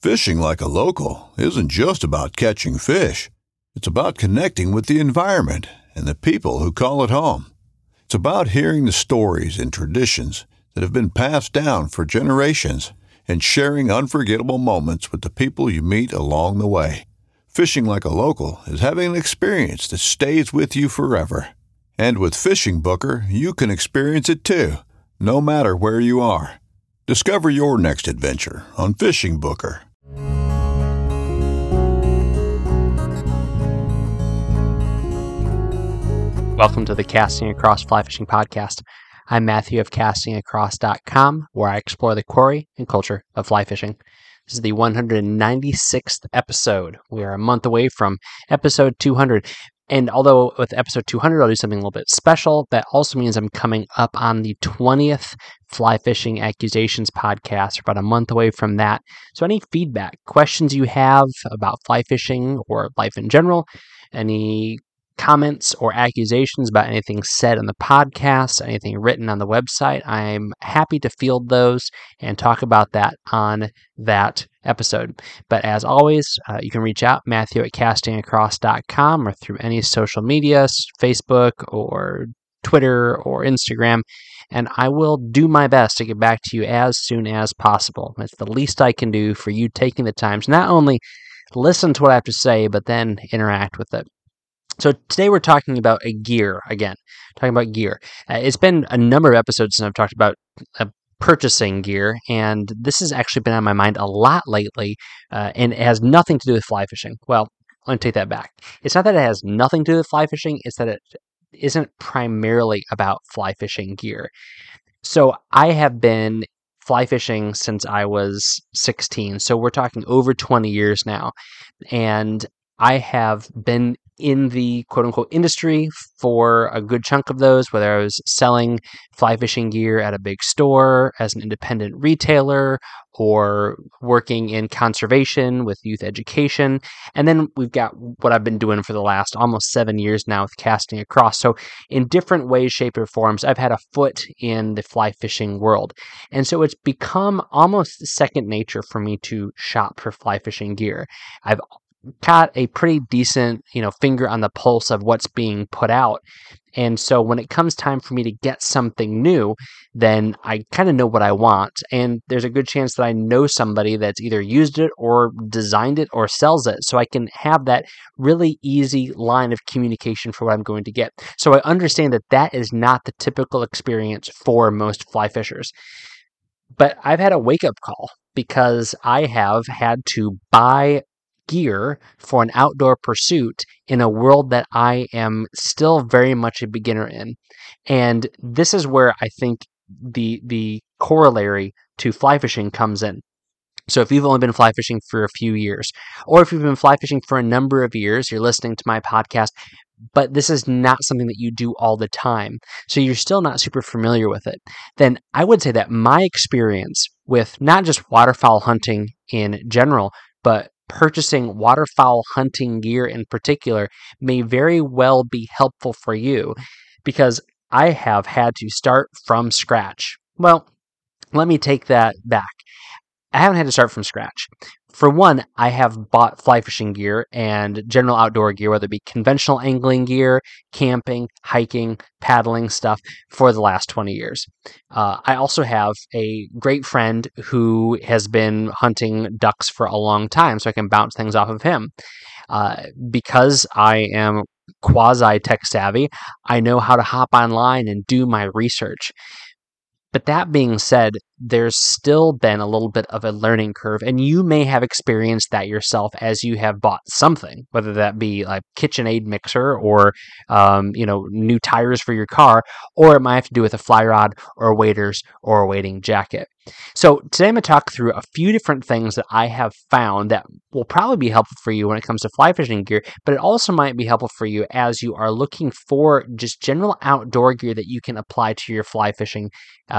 Fishing like a local isn't just about catching fish. It's about connecting with the environment and the people who call it home. It's about hearing the stories and traditions that have been passed down for generations and sharing unforgettable moments with the people you meet along the way. Fishing like a local is having an experience that stays with you forever. And with Fishing Booker, you can experience it too, no matter where you are. Discover your next adventure on Fishing Booker. Welcome to the Casting Across Fly Fishing Podcast. I'm Matthew of castingacross.com, where I explore the quarry and culture of fly fishing. This is the 196th episode. We are a month away from episode 200. And although with episode 200, I'll do something a little bit special, that also means I'm coming up on the 20th Fly Fishing Accusations podcast. We're about a month away from that. So any feedback, questions you have about fly fishing or life in general, any comments or accusations about anything said on the podcast, anything written on the website, I'm happy to field those and talk about that on that episode. But as always, you can reach out, Matthew at castingacross.com, or through any social media, Facebook or Twitter or Instagram, and I will do my best to get back to you as soon as possible. It's the least I can do for you taking the time to not only listen to what I have to say, but then interact with it. So today we're talking about gear again, it's been a number of episodes since I've talked about purchasing gear, and this has actually been on my mind a lot lately, and it has nothing to do with fly fishing. Well, let me take that back. It's not that it has nothing to do with fly fishing, it's that it isn't primarily about fly fishing gear. So I have been fly fishing since I was 16, so we're talking over 20 years now, and I have been in the quote-unquote industry for a good chunk of those, whether I was selling fly fishing gear at a big store as an independent retailer or working in conservation with youth education. And then we've got what I've been doing for the last almost 7 years now with Casting Across. So in different ways, shapes, or forms, I've had a foot in the fly fishing world. And so it's become almost second nature for me to shop for fly fishing gear. I've got a pretty decent, finger on the pulse of what's being put out. And so when it comes time for me to get something new, then I kind of know what I want. And there's a good chance that I know somebody that's either used it or designed it or sells it. So I can have that really easy line of communication for what I'm going to get. So I understand that that is not the typical experience for most fly fishers. But I've had a wake-up call because I have had to buy gear for an outdoor pursuit in a world that I am still very much a beginner in. And this is where I think the corollary to fly fishing comes in. So if you've only been fly fishing for a few years, or if you've been fly fishing for a number of years, you're listening to my podcast, but this is not something that you do all the time, so you're still not super familiar with it, then I would say that my experience with not just waterfowl hunting in general, but purchasing waterfowl hunting gear in particular may very well be helpful for you, because I have had to start from scratch. Well, let me take that back. I haven't had to start from scratch. For one, I have bought fly fishing gear and general outdoor gear, whether it be conventional angling gear, camping, hiking, paddling stuff, for the last 20 years. I also have a great friend who has been hunting ducks for a long time, so I can bounce things off of him. Because I am quasi-tech savvy, I know how to hop online and do my research. But that being said, there's still been a little bit of a learning curve, and you may have experienced that yourself as you have bought something, whether that be like KitchenAid mixer or new tires for your car, or it might have to do with a fly rod or waders or a wading jacket. So today I'm going to talk through a few different things that I have found that will probably be helpful for you when it comes to fly fishing gear, but it also might be helpful for you as you are looking for just general outdoor gear that you can apply to your fly fishing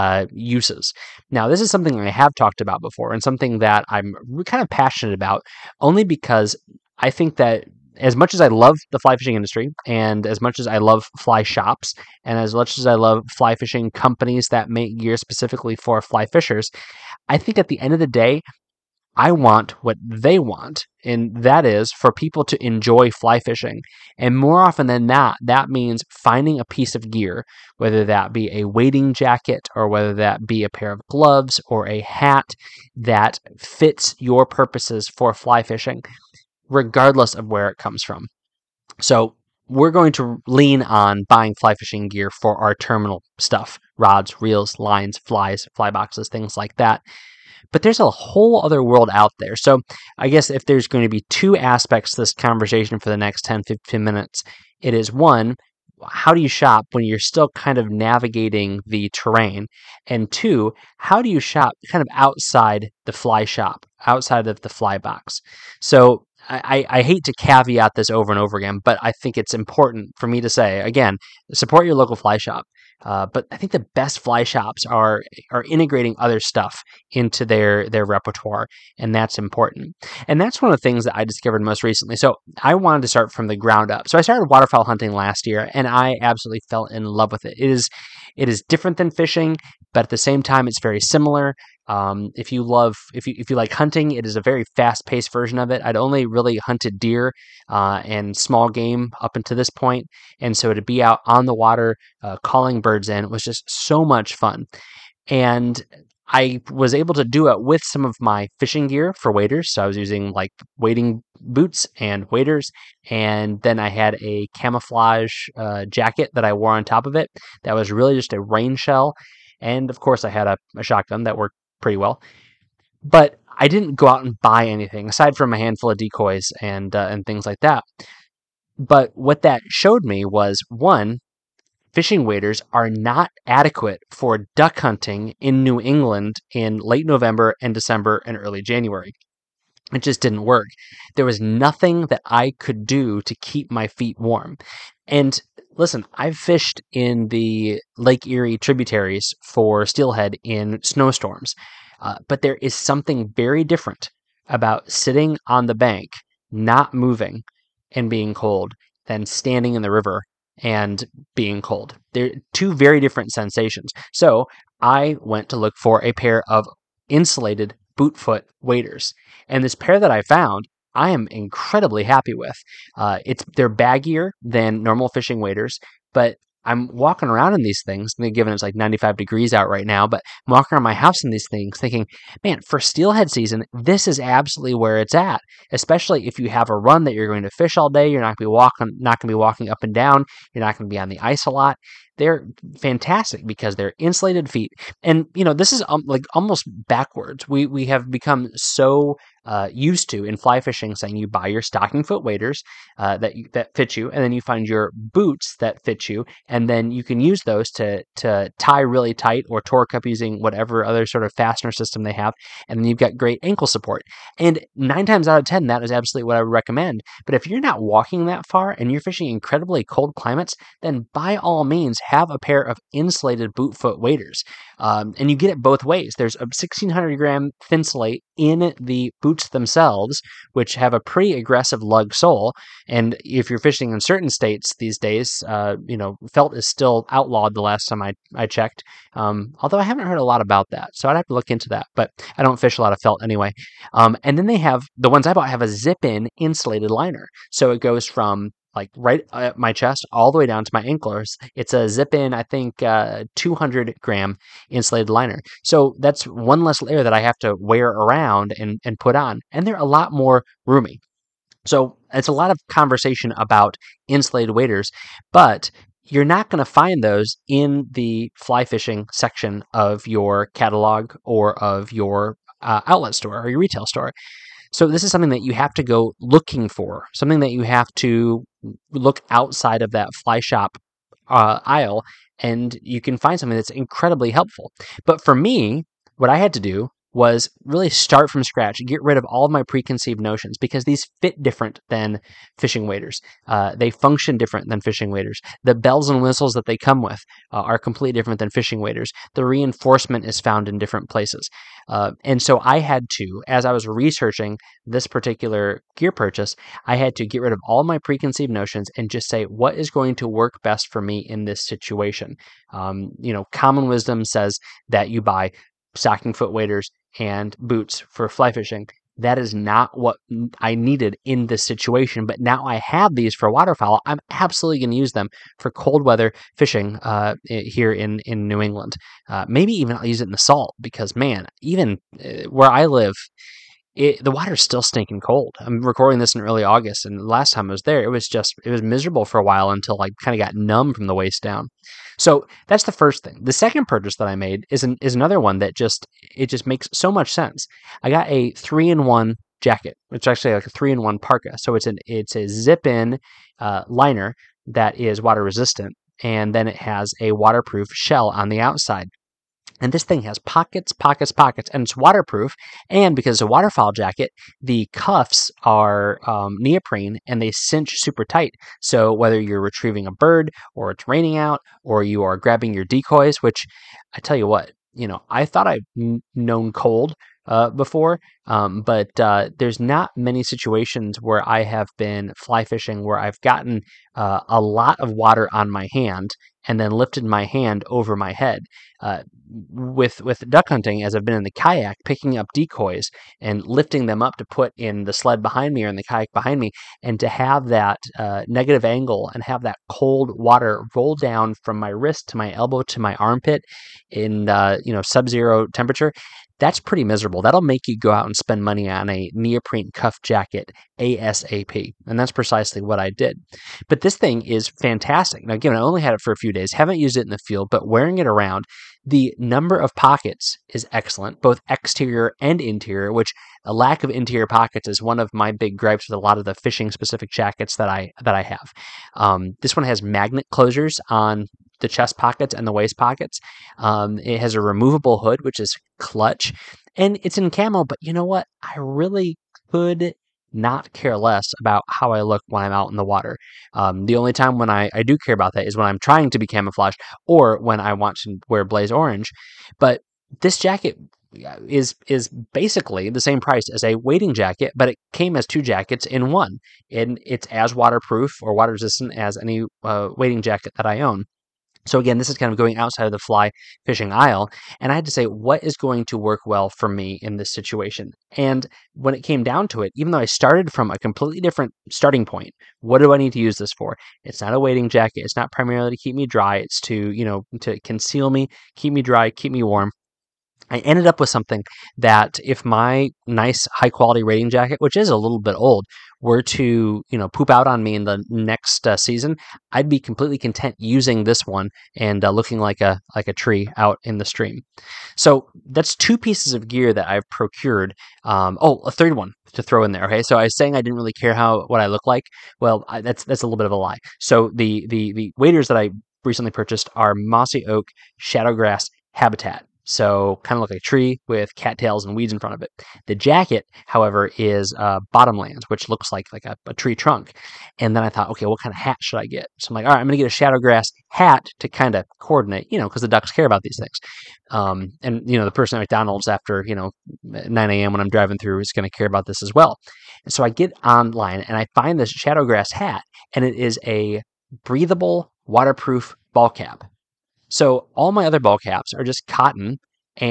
uses. Now, this is something I have talked about before and something that I'm kind of passionate about, only because I think that as much as I love the fly fishing industry, and as much as I love fly shops, and as much as I love fly fishing companies that make gear specifically for fly fishers, I think at the end of the day, I want what they want, and that is for people to enjoy fly fishing. And more often than not, that means finding a piece of gear, whether that be a wading jacket or whether that be a pair of gloves or a hat that fits your purposes for fly fishing, regardless of where it comes from. So we're going to lean on buying fly fishing gear for our terminal stuff: rods, reels, lines, flies, fly boxes, things like that. But there's a whole other world out there. So I guess if there's going to be two aspects to this conversation for the next 10, 15 minutes, it is one, how do you shop when you're still kind of navigating the terrain? And two, how do you shop kind of outside the fly shop, outside of the fly box? So I hate to caveat this over and over again, but I think it's important for me to say, again, support your local fly shop. But I think the best fly shops are integrating other stuff into their repertoire, and that's important. And that's one of the things that I discovered most recently. So I wanted to start from the ground up. So I started waterfowl hunting last year, and I absolutely fell in love with it. It is different than fishing, but at the same time, it's very similar. If you like hunting, it is a very fast-paced version of it. I'd only really hunted deer and small game up until this point, and so to be out on the water calling birds in was just so much fun. And I was able to do it with some of my fishing gear for waders. So I was using like wading boots and waders, and then I had a camouflage jacket that I wore on top of it. That was really just a rain shell, and of course I had a shotgun that worked pretty well. But I didn't go out and buy anything aside from a handful of decoys and things like that. But what that showed me was, one, fishing waders are not adequate for duck hunting in New England in late November and December and early January. It just didn't work. There was nothing that I could do to keep my feet warm. And listen, I've fished in the Lake Erie tributaries for steelhead in snowstorms, but there is something very different about sitting on the bank, not moving, and being cold than standing in the river and being cold. They're two very different sensations. So I went to look for a pair of insulated bootfoot waders. And this pair that I found, I am incredibly happy with. They're baggier than normal fishing waders, but I'm walking around in these things, given it's like 95 degrees out right now, but I'm walking around my house in these things thinking, man, for steelhead season, this is absolutely where it's at. Especially if you have a run that you're going to fish all day, you're not going to be walking up and down, you're not going to be on the ice a lot. They're fantastic because they're insulated feet. And, this is like almost backwards. We have become so used to in fly fishing saying you buy your stocking foot waders that fit you, and then you find your boots that fit you, and then you can use those to tie really tight or torque up using whatever other sort of fastener system they have, and then you've got great ankle support. And 9 times out of 10, that is absolutely what I would recommend. But if you're not walking that far and you're fishing incredibly cold climates, then by all means have a pair of insulated boot foot waders. And you get it both ways. There's a 1,600 gram Thinsulate in the boots themselves, which have a pretty aggressive lug sole. And if you're fishing in certain states these days, felt is still outlawed the last time I checked. Although I haven't heard a lot about that, so I'd have to look into that. But I don't fish a lot of felt anyway. And then they have, the ones I bought have a zip-in insulated liner. So it goes from like right at my chest all the way down to my anklers. It's a zip-in, I think, 200 gram insulated liner. So that's one less layer that I have to wear around and put on. And they're a lot more roomy. So it's a lot of conversation about insulated waders, but you're not going to find those in the fly fishing section of your catalog or of your outlet store or your retail store. So this is something that you have to go looking for, something that you have to look outside of that fly shop aisle, and you can find something that's incredibly helpful. But for me, what I had to do was really start from scratch, get rid of all of my preconceived notions, because these fit different than fishing waders. They function different than fishing waders. The bells and whistles that they come with are completely different than fishing waders. The reinforcement is found in different places. And so I had to, as I was researching this particular gear purchase, I had to get rid of all my preconceived notions and just say, what is going to work best for me in this situation? Common wisdom says that you buy stocking foot waders and boots for fly fishing. that is not what I needed in this situation, but now I have these for waterfowl. I'm absolutely going to use them for cold weather fishing here in New England. Maybe even I'll use it in the salt because, man, even where I live, the water's still stinking cold. I'm recording this in early August, and the last time I was there, it was miserable for a while until I kind of got numb from the waist down. So that's the first thing. The second purchase that I made is another one that just makes so much sense. I got a 3-in-1 jacket. It's actually like a 3-in-1 parka. So it's a zip-in liner that is water resistant, and then it has a waterproof shell on the outside. And this thing has pockets, and it's waterproof. And because it's a waterfowl jacket, the cuffs are neoprene and they cinch super tight. So whether you're retrieving a bird or it's raining out or you are grabbing your decoys, which I tell you what, I thought I'd known cold before, but there's not many situations where I have been fly fishing where I've gotten a lot of water on my hand and then lifted my hand over my head. With duck hunting, as I've been in the kayak, picking up decoys and lifting them up to put in the sled behind me or in the kayak behind me, and to have that negative angle and have that cold water roll down from my wrist to my elbow to my armpit in sub-zero temperature, that's pretty miserable. That'll make you go out and spend money on a neoprene cuff jacket ASAP. And that's precisely what I did. But this thing is fantastic. Now, again, I only had it for a few days, haven't used it in the field, but wearing it around, the number of pockets is excellent, both exterior and interior, which a lack of interior pockets is one of my big gripes with a lot of the fishing specific jackets that I have. This one has magnet closures on the chest pockets and the waist pockets. It has a removable hood, which is clutch, and it's in camo, but you know what? I really could not care less about how I look when I'm out in the water. The only time when I do care about that is when I'm trying to be camouflaged or when I want to wear blaze orange. But this jacket is basically the same price as a wading jacket, but it came as two jackets in one, and it's as waterproof or water resistant as any wading jacket that I own. So again, this is kind of going outside of the fly fishing aisle, and I had to say, what is going to work well for me in this situation? And when it came down to it, even though I started from a completely different starting point, what do I need to use this for? It's not a wading jacket. It's not primarily to keep me dry. It's to conceal me, keep me dry, keep me warm. I ended up with something that if my nice high quality wading jacket, which is a little bit old, were to, poop out on me in the next season, I'd be completely content using this one and looking like a tree out in the stream. So that's two pieces of gear that I've procured. A third one to throw in there. Okay, so I was saying I didn't really care what I look like. Well, that's a little bit of a lie. So the waders that I recently purchased are Mossy Oak Shadowgrass Habitat. So kind of like a tree with cattails and weeds in front of it. The jacket, however, is Bottomlands, which looks like a tree trunk. And then I thought, okay, what kind of hat should I get? So I'm like, all right, I'm going to get a shadowgrass hat to kind of coordinate, because the ducks care about these things. And the person at McDonald's after 9 a.m. when I'm driving through is going to care about this as well. And so I get online and I find this shadowgrass hat, and it is a breathable, waterproof ball cap. So all my other ball caps are just cotton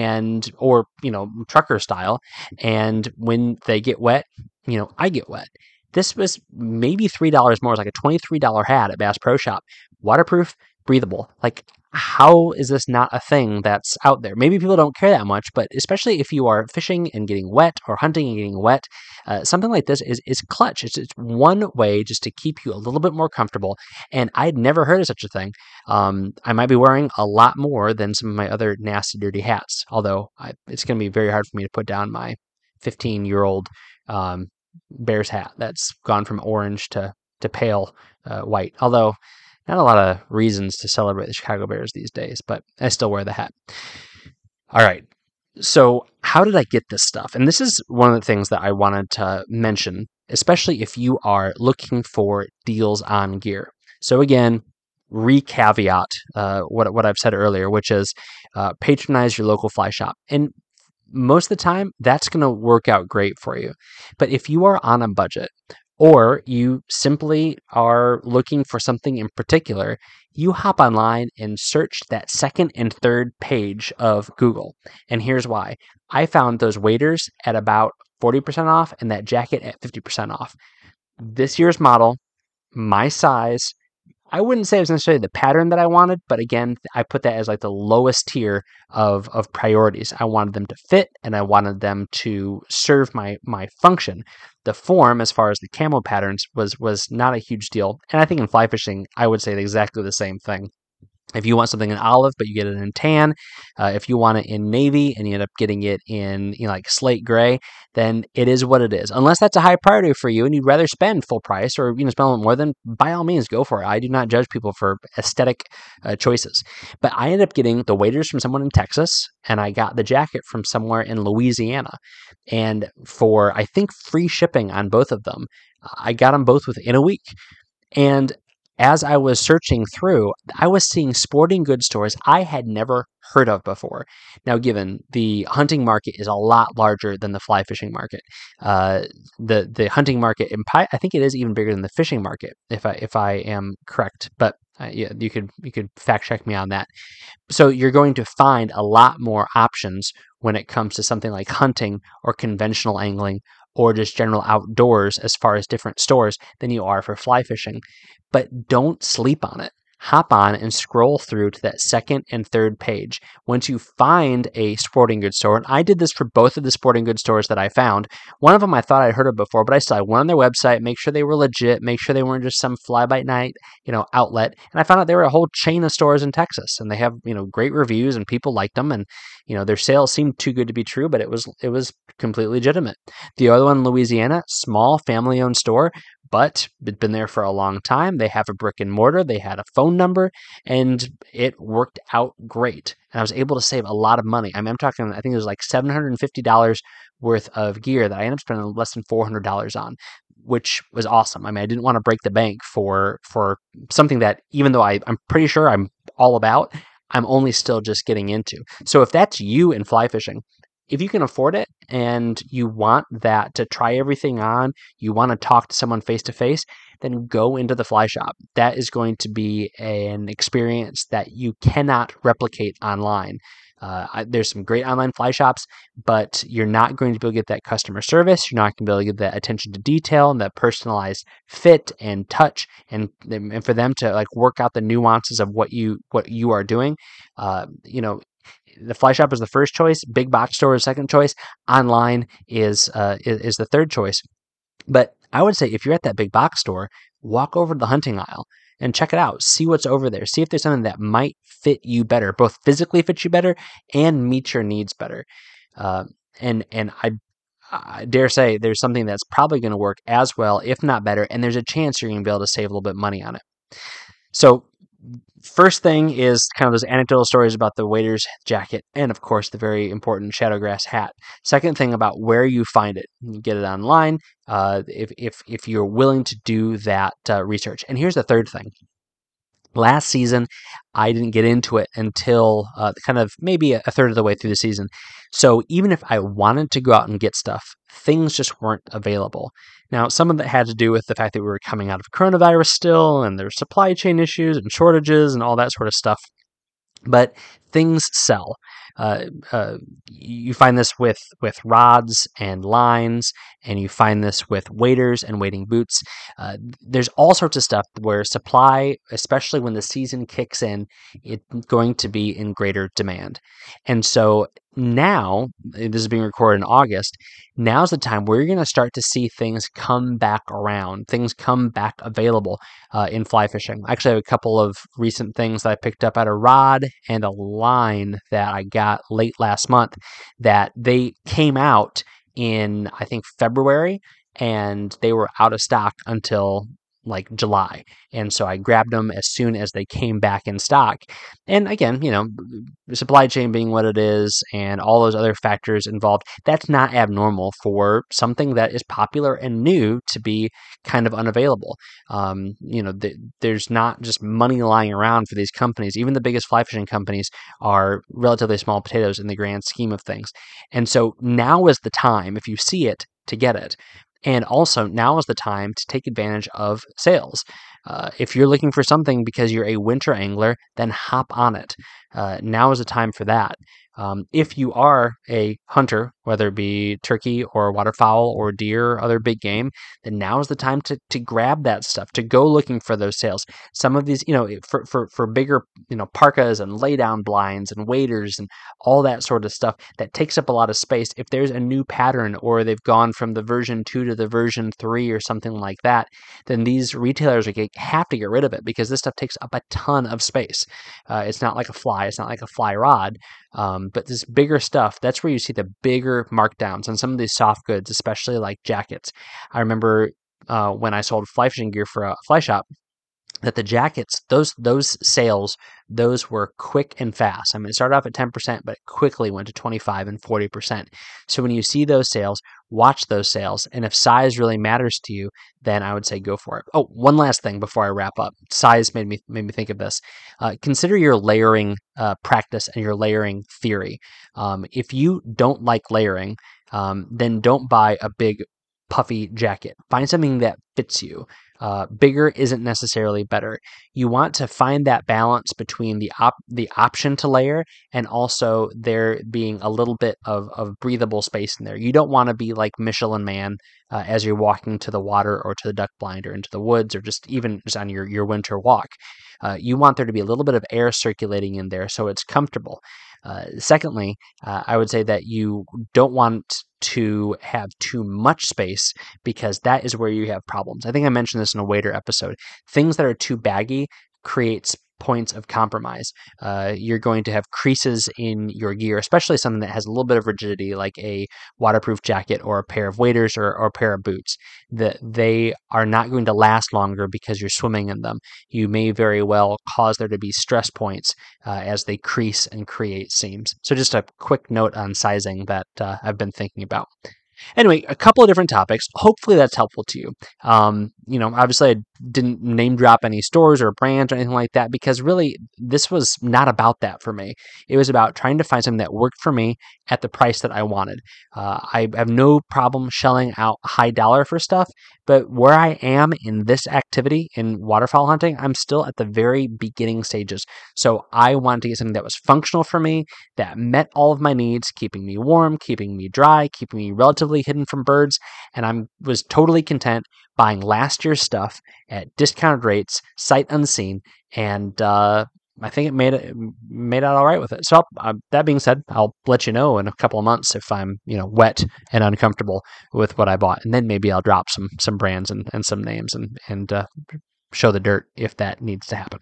or trucker style. And when they get wet, I get wet. This was maybe $3 more. It's like a $23 hat at Bass Pro Shop. Waterproof, breathable. Like, how is this not a thing that's out there? Maybe people don't care that much, but especially if you are fishing and getting wet or hunting and getting wet, something like this is clutch. It's one way just to keep you a little bit more comfortable. And I'd never heard of such a thing. I might be wearing a lot more than some of my other nasty, dirty hats, although it's going to be very hard for me to put down my 15-year-old Bears hat that's gone from orange to pale white. Although not a lot of reasons to celebrate the Chicago Bears these days, but I still wear the hat. All right. So how did I get this stuff? And this is one of the things that I wanted to mention, especially if you are looking for deals on gear. So again, re-caveat what I've said earlier, which is patronize your local fly shop. And most of the time, that's going to work out great for you. But if you are on a budget, or you simply are looking for something in particular, you hop online and search that second and third page of Google. And here's why. I found those waders at about 40% off and that jacket at 50% off. This year's model, my size, I wouldn't say it was necessarily the pattern that I wanted, but again, I put that as like the lowest tier of priorities. I wanted them to fit and I wanted them to serve my function. The form, as far as the camo patterns, was not a huge deal. And I think in fly fishing, I would say exactly the same thing. If you want something in olive, but you get it in tan, if you want it in navy and you end up getting it in like slate gray, then it is what it is. Unless that's a high priority for you and you'd rather spend full price or spend a little more, then by all means go for it. I do not judge people for aesthetic choices. But I ended up getting the waders from someone in Texas and I got the jacket from somewhere in Louisiana. And for, I think, free shipping on both of them, I got them both within a week. And as I was searching through, I was seeing sporting goods stores I had never heard of before. Now, given the hunting market is a lot larger than the fly fishing market, the hunting market, I think it is even bigger than the fishing market, if I am correct. But yeah, you could fact check me on that. So you're going to find a lot more options when it comes to something like hunting or conventional angling or just general outdoors as far as different stores than you are for fly fishing. But don't sleep on it. Hop on and scroll through to that second and third page. Once you find a sporting goods store, and I did this for both of the sporting goods stores that I found. One of them I thought I'd heard of before, but I went on their website, make sure they were legit, make sure they weren't just some fly-by-night, outlet. And I found out they were a whole chain of stores in Texas, and they have, great reviews, and people liked them, and their sales seemed too good to be true, but it was completely legitimate. The other one in Louisiana, small family-owned store, but it's been there for a long time. They have a brick and mortar. They had a phone number, and it worked out great. And I was able to save a lot of money. I'm talking, I think it was like $750 worth of gear that I ended up spending less than $400 on, which was awesome. I didn't want to break the bank for something that, even though I'm pretty sure I'm all about, I'm only still just getting into. So if that's you in fly fishing, if you can afford it and you want that to try everything on, you want to talk to someone face to face, then go into the fly shop. That is going to be an experience that you cannot replicate online. There's some great online fly shops, but you're not going to be able to get that customer service. You're not going to be able to get that attention to detail and that personalized fit and touch, and for them to work out the nuances of what you are doing. The fly shop is the first choice. Big box store is second choice. Online is the third choice. But I would say if you're at that big box store, walk over to the hunting aisle and check it out. See what's over there. See if there's something that might fit you better, both physically fit you better and meet your needs better. And I dare say there's something that's probably going to work as well, if not better, and there's a chance you're going to be able to save a little bit of money on it. So first thing is kind of those anecdotal stories about the wader's jacket and, of course, the very important shadowgrass hat. Second thing about where you find it. You get it online if you're willing to do that research. And here's the third thing. Last season, I didn't get into it until kind of maybe a third of the way through the season. So even if I wanted to go out and get stuff, things just weren't available. Now, some of it had to do with the fact that we were coming out of coronavirus still, and there's supply chain issues and shortages and all that sort of stuff. But things sell. You find this with rods and lines, and you find this with waders and wading boots. There's all sorts of stuff where supply, especially when the season kicks in, it's going to be in greater demand. And so now, this is being recorded in August, now's the time where you're going to start to see things come back around, things come back available in fly fishing. I actually have a couple of recent things that I picked up at a rod and a line that I got late last month that they came out in, I think, February, and they were out of stock until July. And so I grabbed them as soon as they came back in stock. And again, the supply chain being what it is and all those other factors involved, that's not abnormal for something that is popular and new to be kind of unavailable. There's not just money lying around for these companies. Even the biggest fly fishing companies are relatively small potatoes in the grand scheme of things. And so now is the time, if you see it, to get it. And also, now is the time to take advantage of sales. If you're looking for something because you're a winter angler, then hop on it. Now is the time for that. If you are a hunter, whether it be turkey or waterfowl or deer or other big game, then now is the time to grab that stuff, to go looking for those sales. Some of these, for bigger, parkas and lay down blinds and waders and all that sort of stuff that takes up a lot of space. If there's a new pattern or they've gone from the version 2 to the version 3 or something like that, then these retailers have to get rid of it because this stuff takes up a ton of space. It's not like a fly. It's not like a fly rod. But this bigger stuff, that's where you see the bigger markdowns on some of these soft goods, especially like jackets. I remember when I sold fly fishing gear for a fly shop, that the jackets, those sales, those were quick and fast. I mean, it started off at 10%, but it quickly went to 25 and 40%. So when you see those sales, watch those sales. And if size really matters to you, then I would say go for it. Oh, one last thing before I wrap up. Size made me think of this. Consider your layering practice and your layering theory. If you don't like layering, then don't buy a big puffy jacket. Find something that fits you. Bigger isn't necessarily better. You want to find that balance between the option to layer and also there being a little bit of breathable space in there. You don't want to be like Michelin Man as you're walking to the water or to the duck blind or into the woods or just on your winter walk. You want there to be a little bit of air circulating in there so it's comfortable. Secondly, I would say that you don't want to have too much space because that is where you have problems. I think I mentioned this in a wader episode. Things that are too baggy creates points of compromise. You're going to have creases in your gear, especially something that has a little bit of rigidity like a waterproof jacket or a pair of waders or a pair of boots. That they are not going to last longer because you're swimming in them. You may very well cause there to be stress points as they crease and create seams. So just a quick note on sizing that I've been thinking about. Anyway, a couple of different topics. Hopefully that's helpful to you. Obviously I didn't name drop any stores or brands or anything like that because really this was not about that for me. It was about trying to find something that worked for me at the price that I wanted. I have no problem shelling out high dollar for stuff, but where I am in this activity in waterfowl hunting, I'm still at the very beginning stages. So I wanted to get something that was functional for me, that met all of my needs, keeping me warm, keeping me dry, keeping me relatively hidden from birds, and I was totally content buying last year's stuff at discounted rates, sight unseen, and I think it made out all right with it. So that being said, I'll let you know in a couple of months if I'm wet and uncomfortable with what I bought, and then maybe I'll drop some brands and some names and show the dirt if that needs to happen.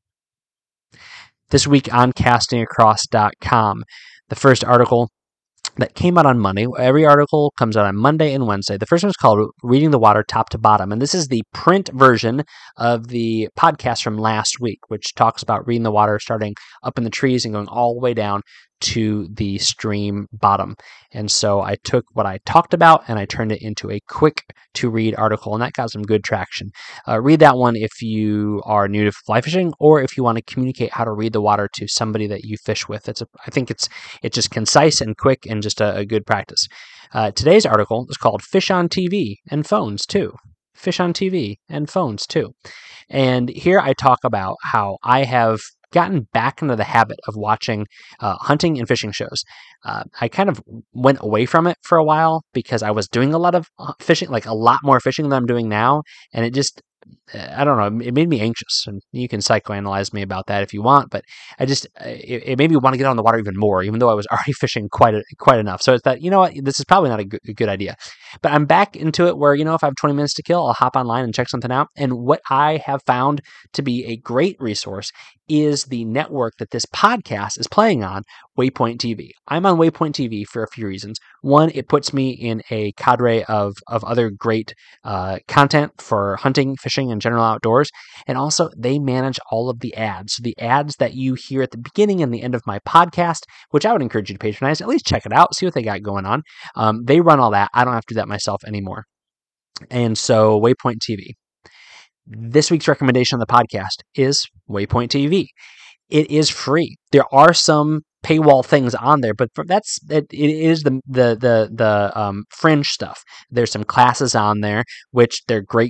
This week on castingacross.com, the first article that came out on Monday. Every article comes out on Monday and Wednesday. The first one is called Reading the Water Top to Bottom, and this is the print version of the podcast from last week, which talks about reading the water starting up in the trees and going all the way down to the stream bottom. And so I took what I talked about and I turned it into a quick to read article, and that got some good traction. Read that one if you are new to fly fishing or if you want to communicate how to read the water to somebody that you fish with. I think it's just concise and quick and just a good practice. Today's article is called Fish on TV and Phones Too. Fish on TV and Phones Too. And here I talk about how I have gotten back into the habit of watching hunting and fishing shows. I kind of went away from it for a while because I was doing a lot of fishing, like a lot more fishing than I'm doing now. And it just, I don't know, it made me anxious. And you can psychoanalyze me about that if you want, but it made me want to get on the water even more, even though I was already fishing quite enough. So it's that, what, this is probably not a good idea. But I'm back into it where, if I have 20 minutes to kill, I'll hop online and check something out. And what I have found to be a great resource is the network that this podcast is playing on, Waypoint TV. I'm on Waypoint TV for a few reasons. One, it puts me in a cadre of other great content for hunting, fishing, and general outdoors. And also, they manage all of the ads. So the ads that you hear at the beginning and the end of my podcast, which I would encourage you to patronize, at least check it out, see what they got going on. They run all that. I don't have to do that myself anymore. And so, Waypoint TV. This week's recommendation on the podcast is Waypoint TV. It is free. There are some paywall things on there, but it is the fringe stuff. There's some classes on there, which they're great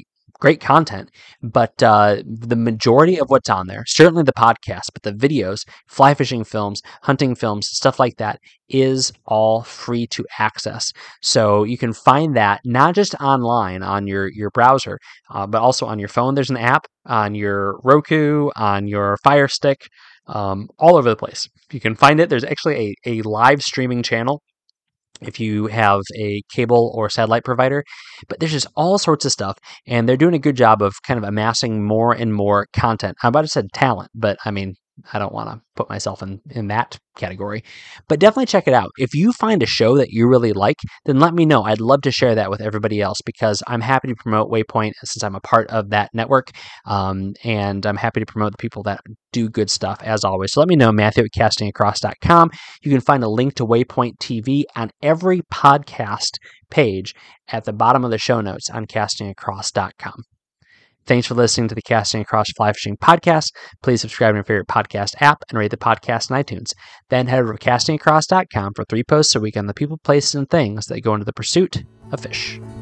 great content, but the majority of what's on there, certainly the podcast, but the videos, fly fishing films, hunting films, stuff like that, is all free to access. So you can find that not just online on your browser, but also on your phone. There's an app on your Roku, on your Fire Stick, all over the place. You can find it. There's actually a live streaming channel if you have a cable or satellite provider, but there's just all sorts of stuff, and they're doing a good job of kind of amassing more and more content. I'm about to say talent, but I mean, I don't want to put myself in that category, but definitely check it out. If you find a show that you really like, then let me know. I'd love to share that with everybody else because I'm happy to promote Waypoint since I'm a part of that network, and I'm happy to promote the people that do good stuff as always. So let me know, Matthew at castingacross.com. You can find a link to Waypoint TV on every podcast page at the bottom of the show notes on castingacross.com. Thanks for listening to the Casting Across Fly Fishing Podcast. Please subscribe to your favorite podcast app and rate the podcast on iTunes. Then head over to castingacross.com for 3 posts a week on the people, places, and things that go into the pursuit of fish.